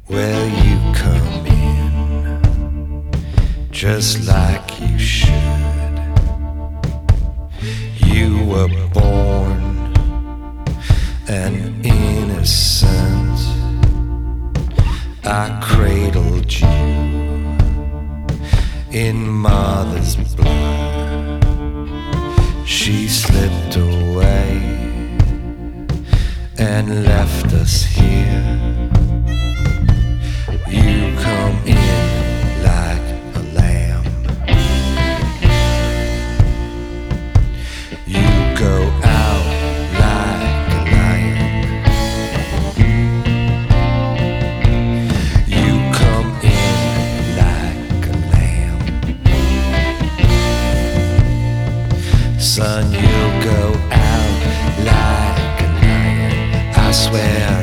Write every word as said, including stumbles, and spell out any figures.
Well, you come in just like you should. You were born an innocent. I cradled you in mother's blood. She slipped away and left us here